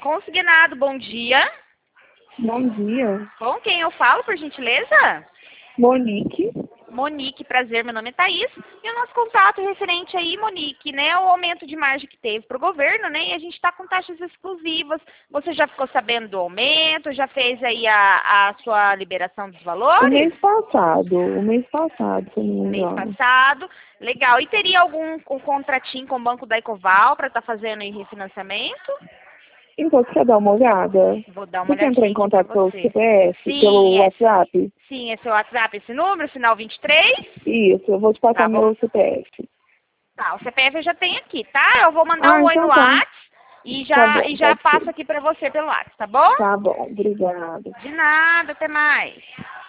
Consignado, bom dia. Bom dia. Com quem eu falo, por gentileza? Monique. Monique, prazer, meu nome é Thaís. E o nosso contato referente aí, Monique, né, o aumento de margem que teve para o governo, né, e a gente está com taxas exclusivas. Você já ficou sabendo do aumento? Já fez aí a sua liberação dos valores? O mês passado, se não me Mês engano. passado. Legal. E teria algum contratinho com o Banco da Ecoval para estar fazendo aí refinanciamento? Então, você quer dar uma olhada? Vou dar uma Você quer entrar olhadinha em aqui para contato pelo você. CPF, pelo Sim, WhatsApp? sim, esse é o WhatsApp, esse número, final 23? Isso, eu vou te passar Tá, meu CPF. tá, o CPF eu já tenho aqui, tá? Eu vou mandar Ah, um oi no então tá. WhatsApp e Tá já, bom, e já pode passo ser. aqui para você pelo WhatsApp, tá bom? Tá bom, obrigada. De nada, até mais.